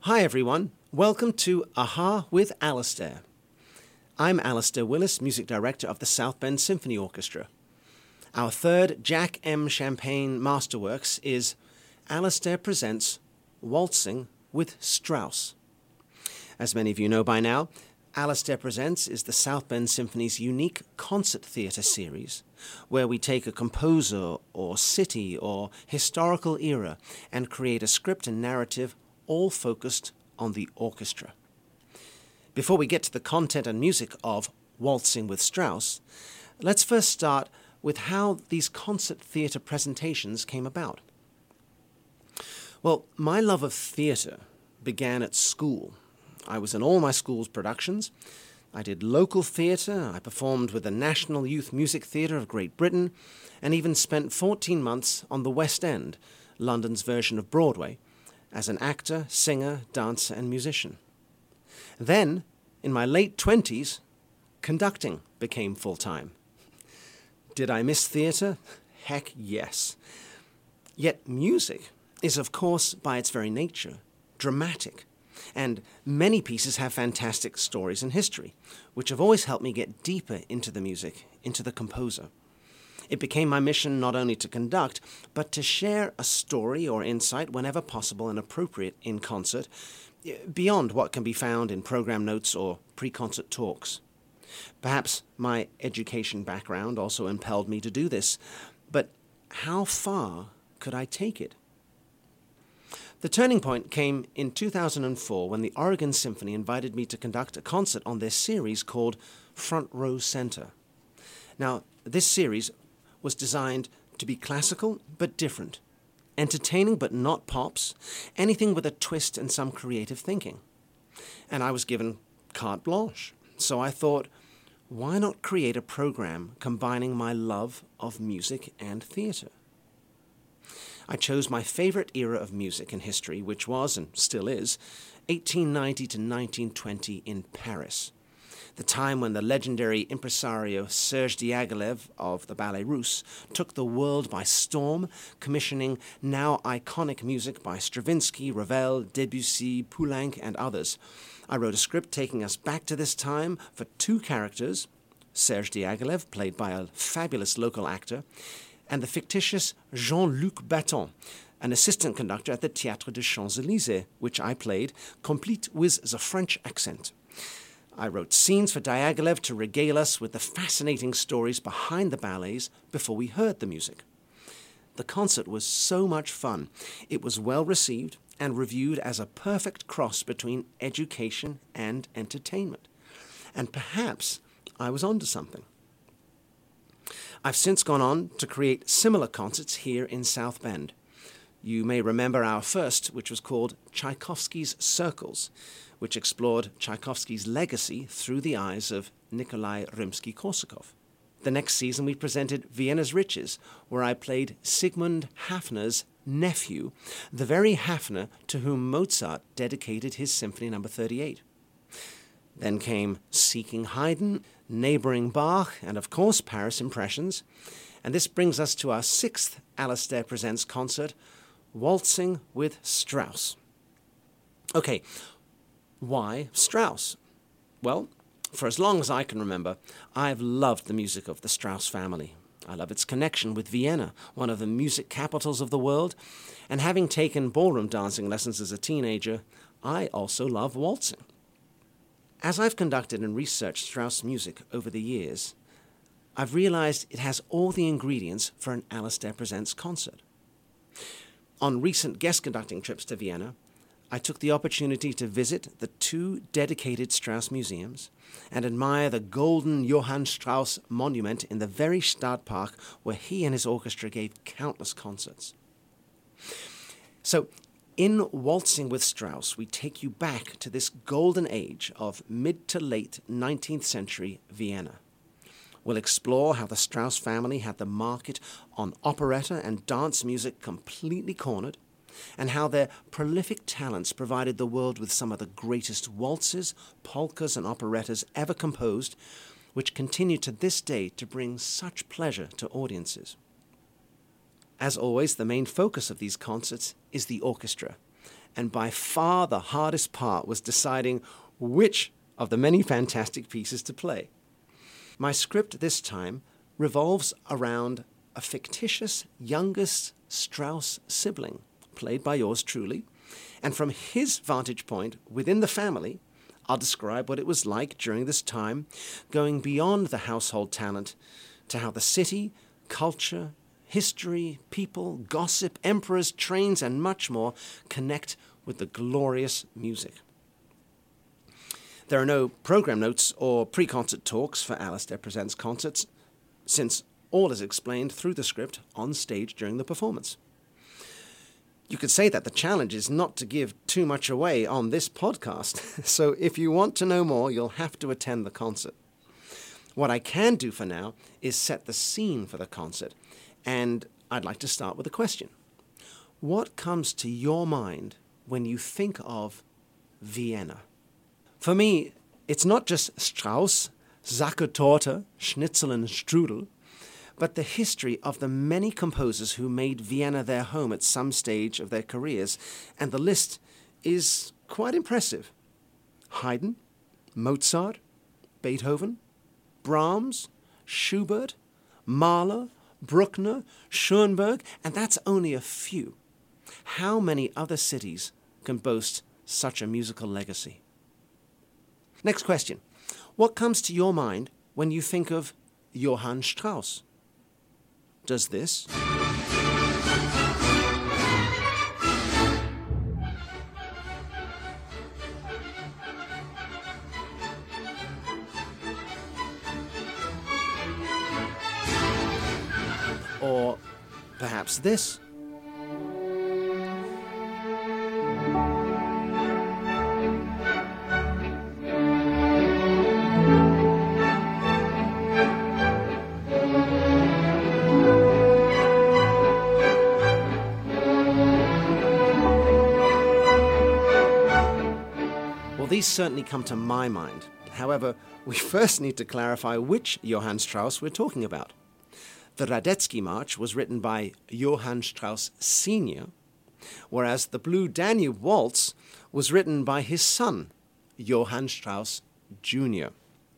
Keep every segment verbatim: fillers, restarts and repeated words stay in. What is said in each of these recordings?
Hi everyone, welcome to Aha with Alistair. I'm Alistair Willis, Music Director of the South Bend Symphony Orchestra. Our third Jack M. Champagne masterworks is Alistair Presents Waltzing with Strauss. As many of you know by now, Alistair Presents is the South Bend Symphony's unique concert theatre series, where we take a composer or city or historical era and create a script and narrative all focused on the orchestra. Before we get to the content and music of Waltzing with Strauss, let's first start with how these concert theatre presentations came about. Well, my love of theatre began at school. I was in all my school's productions. I did local theatre, I performed with the National Youth Music Theatre of Great Britain, and even spent fourteen months on the West End, London's version of Broadway, as an actor, singer, dancer, and musician. Then, in my late twenties, conducting became full-time. Did I miss theatre? Heck yes. Yet music is, of course, by its very nature, dramatic, and many pieces have fantastic stories and history, which have always helped me get deeper into the music, into the composer. It became my mission not only to conduct, but to share a story or insight whenever possible and appropriate in concert, beyond what can be found in program notes or pre-concert talks. Perhaps my education background also impelled me to do this, but how far could I take it? The turning point came in two thousand four when the Oregon Symphony invited me to conduct a concert on their series called Front Row Center. Now, this series was designed to be classical but different, entertaining but not pops, anything with a twist and some creative thinking. And I was given carte blanche, so I thought, why not create a program combining my love of music and theatre? I chose my favorite era of music and history, which was, and still is, eighteen ninety to nineteen twenty in Paris, the time when the legendary impresario Serge Diaghilev of the Ballet Russe took the world by storm, commissioning now iconic music by Stravinsky, Ravel, Debussy, Poulenc, and others. I wrote a script taking us back to this time for two characters, Serge Diaghilev, played by a fabulous local actor, and the fictitious Jean-Luc Baton, an assistant conductor at the Théâtre des Champs-Élysées, which I played, complete with the French accent. I wrote scenes for Diaghilev to regale us with the fascinating stories behind the ballets before we heard the music. The concert was so much fun. It was well received and reviewed as a perfect cross between education and entertainment. And perhaps I was onto something. I've since gone on to create similar concerts here in South Bend. You may remember our first, which was called Tchaikovsky's Circles, which explored Tchaikovsky's legacy through the eyes of Nikolai Rimsky-Korsakov. The next season we presented Vienna's Riches, where I played Sigmund Hafner's nephew, the very Hafner to whom Mozart dedicated his Symphony number thirty-eight. Then came Seeking Haydn, Neighboring Bach, and of course Paris Impressions. And this brings us to our sixth Alistair Presents concert, Waltzing with Strauss. Okay, why Strauss? Well, for as long as I can remember, I've loved the music of the Strauss family. I love its connection with Vienna, one of the music capitals of the world, and having taken ballroom dancing lessons as a teenager, I also love waltzing. As I've conducted and researched Strauss music over the years, I've realized it has all the ingredients for an Alistair Presents concert. On recent guest conducting trips to Vienna, I took the opportunity to visit the two dedicated Strauss museums and admire the golden Johann Strauss monument in the very Stadtpark where he and his orchestra gave countless concerts. So, in Waltzing with Strauss, we take you back to this golden age of mid to late nineteenth century Vienna. We'll explore how the Strauss family had the market on operetta and dance music completely cornered, and how their prolific talents provided the world with some of the greatest waltzes, polkas, and operettas ever composed, which continue to this day to bring such pleasure to audiences. As always, the main focus of these concerts is the orchestra, and by far the hardest part was deciding which of the many fantastic pieces to play. My script this time revolves around a fictitious youngest Strauss sibling, played by yours truly, and from his vantage point within the family, I'll describe what it was like during this time, going beyond the household talent to how the city, culture, history, people, gossip, emperors, trains, and much more connect with the glorious music. There are no program notes or pre-concert talks for Alistair Presents concerts, since all is explained through the script on stage during the performance. You could say that the challenge is not to give too much away on this podcast, so if you want to know more, you'll have to attend the concert. What I can do for now is set the scene for the concert, and I'd like to start with a question. What comes to your mind when you think of Vienna? For me, it's not just Strauss, Sackertorte, Schnitzel and Strudel, but the history of the many composers who made Vienna their home at some stage of their careers, and the list is quite impressive. Haydn, Mozart, Beethoven, Brahms, Schubert, Mahler, Bruckner, Schoenberg, and that's only a few. How many other cities can boast such a musical legacy? Next question. What comes to your mind when you think of Johann Strauss? Does this? Or perhaps this? These certainly come to my mind. However, we first need to clarify which Johann Strauss we're talking about. The Radetzky March was written by Johann Strauss Senior, whereas the Blue Danube Waltz was written by his son, Johann Strauss Junior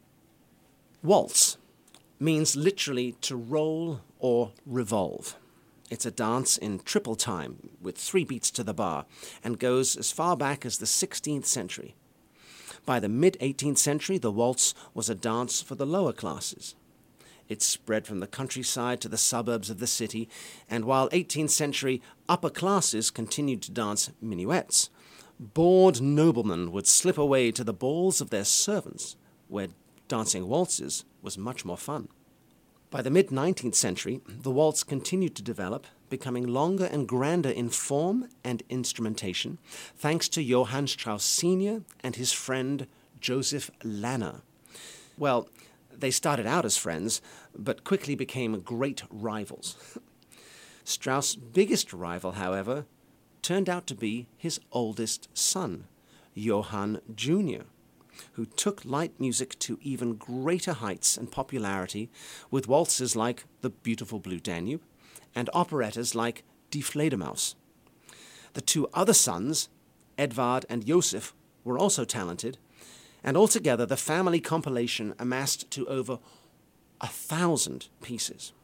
Waltz means literally to roll or revolve. It's a dance in triple time with three beats to the bar and goes as far back as the sixteenth century. By the mid-eighteenth century, the waltz was a dance for the lower classes. It spread from the countryside to the suburbs of the city, and while eighteenth century upper classes continued to dance minuets, bored noblemen would slip away to the balls of their servants, where dancing waltzes was much more fun. By the mid-nineteenth century, the waltz continued to develop, becoming longer and grander in form and instrumentation, thanks to Johann Strauss Senior and his friend Joseph Lanner. Well, they started out as friends, but quickly became great rivals. Strauss' biggest rival, however, turned out to be his oldest son, Johann Junior, who took light music to even greater heights and popularity with waltzes like The Beautiful Blue Danube and operettas like Die Fledermaus. The two other sons, Edvard and Josef, were also talented, and altogether the family compilation amassed to over a thousand pieces.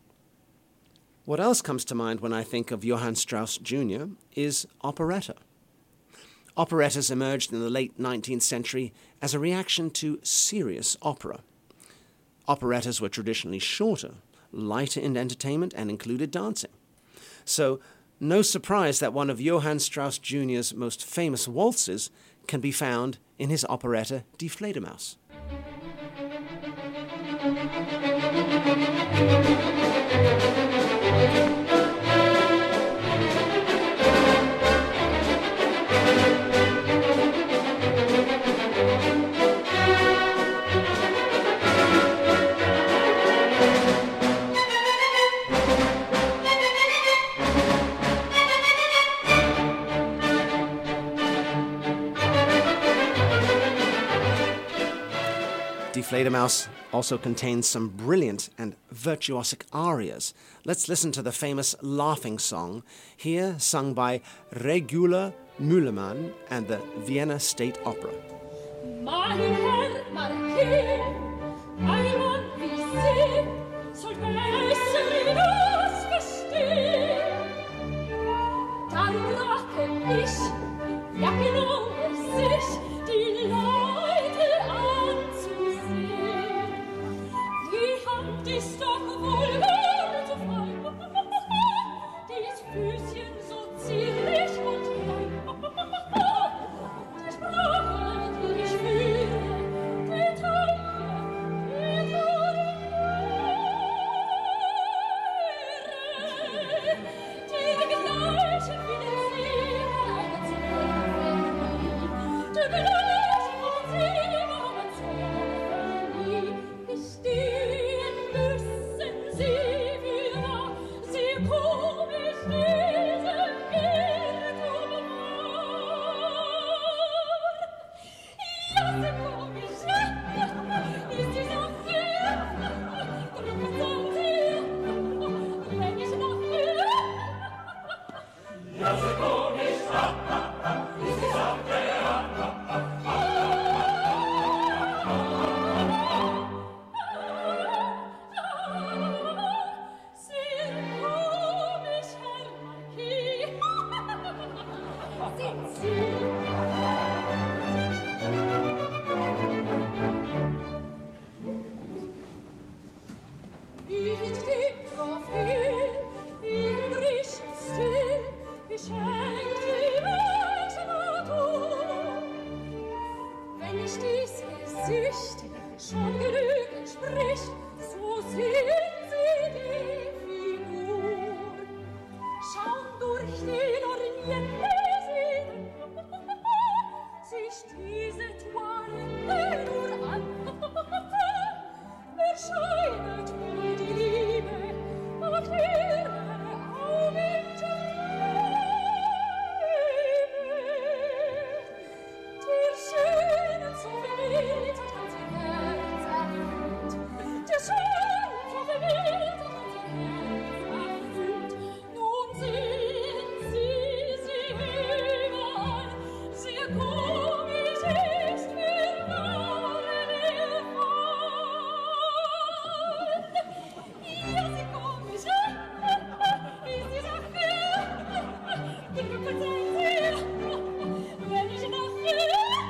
What else comes to mind when I think of Johann Strauss Junior is operetta. Operettas emerged in the late nineteenth century as a reaction to serious opera. Operettas were traditionally shorter, lighter in entertainment, and included dancing. So, no surprise that one of Johann Strauss Junior's most famous waltzes can be found in his operetta Die Fledermaus. Die Fledermaus also contains some brilliant and virtuosic arias. Let's listen to the famous Laughing Song, here sung by Regula Müllermann and the Vienna State Opera. Mein Herr Marquis, ein Mann wie Sie soll besser das verstehen. Danach kenn ich, ja genau sich, die Leute anzusehen. Die Hand ist doch wohl wohl zu fein, dies Füßchen so zierlich und klein. Die Sprache, die ich fühle, die Taille, die Tore, die gleichen wie den Sieger einer Zeremonie, die gleichen wie den Sieger einer Zeremonie. Gestehen müssen sie wieder, sie komisch diesen Irrtum war. Ja, sie komisch, ist sie so viel, drücken so viel, wenn ich noch will. Ja, sie komisch, ist sie so viel. Sind komisch, Herr Marquis. Sind Sie? Nicht die Trophäe im griechischen Stil geschenkt die Weltnatur. Wenn nicht dies Gesicht schon genügend spricht, so sind sie die Figur. Schauen durch die Lorgnetten, sich diese Toilette nur an. Erscheinet mir die Liebe und ihre Augen der Schönen so verwirrt und ganz ihr Herz erfüllt. Der Schönen so verwirrt und ganz ihr Herz erfüllt. Nun sehen Sie sie überall, sehr komisch ist mir allen ihr Fall. Ja, sie komisch, ist sie so viel, die Glück verzeihen Sie, wenn ich noch will.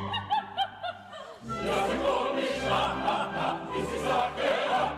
Ja, sie komisch, ist sie so viel.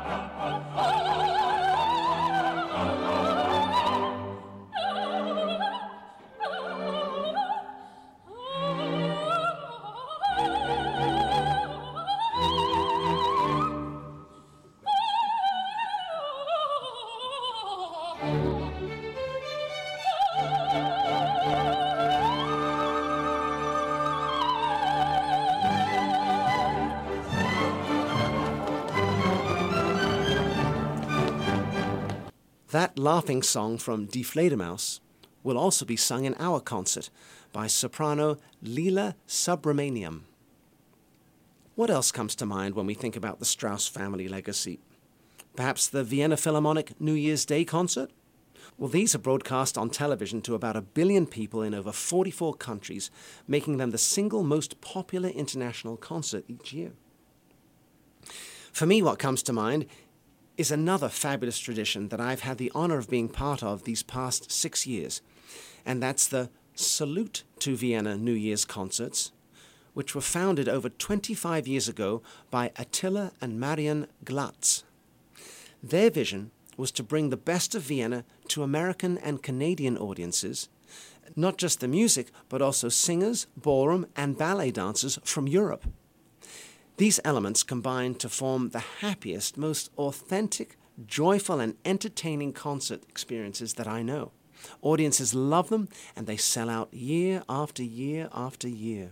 That laughing song from Die Fledermaus will also be sung in our concert by soprano Lila Subramaniam. What else comes to mind when we think about the Strauss family legacy? Perhaps the Vienna Philharmonic New Year's Day concert? Well, these are broadcast on television to about a billion people in over forty-four countries, making them the single most popular international concert each year. For me, what comes to mind is another fabulous tradition that I've had the honor of being part of these past six years, and that's the Salute to Vienna New Year's concerts, which were founded over twenty-five years ago by Attila and Marian Glatz. Their vision was to bring the best of Vienna to American and Canadian audiences, not just the music, but also singers, ballroom, and ballet dancers from Europe. These elements combine to form the happiest, most authentic, joyful, and entertaining concert experiences that I know. Audiences love them, and they sell out year after year after year.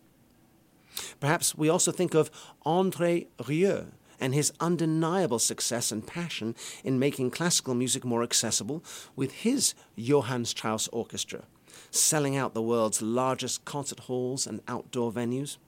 Perhaps we also think of André Rieu and his undeniable success and passion in making classical music more accessible with his Johann Strauss Orchestra, selling out the world's largest concert halls and outdoor venues.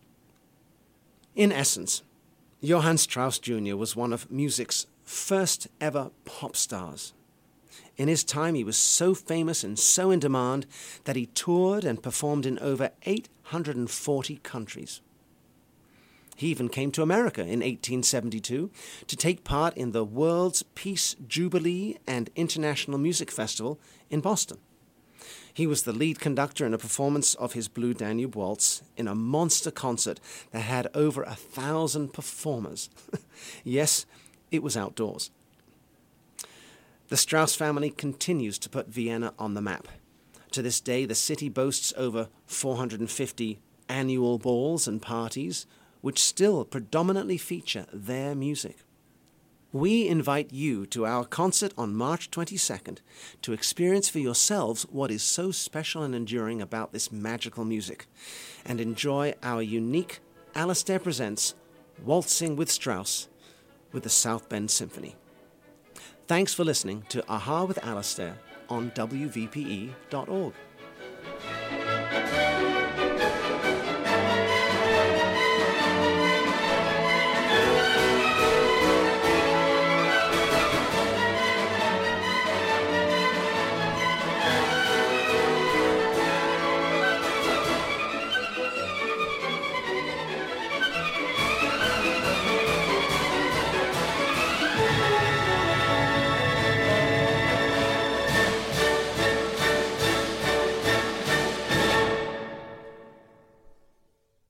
In essence, Johann Strauss Junior was one of music's first ever pop stars. In his time, he was so famous and so in demand that he toured and performed in over eight hundred forty countries. He even came to America in eighteen seventy-two to take part in the World's Peace Jubilee and International Music Festival in Boston. He was the lead conductor in a performance of his Blue Danube Waltz in a monster concert that had over a thousand performers. Yes, it was outdoors. The Strauss family continues to put Vienna on the map. To this day, the city boasts over four hundred fifty annual balls and parties, which still predominantly feature their music. We invite you to our concert on March twenty-second to experience for yourselves what is so special and enduring about this magical music, and enjoy our unique Alistair Presents Waltzing with Strauss with the South Bend Symphony. Thanks for listening to Aha with Alistair on W V P E dot org.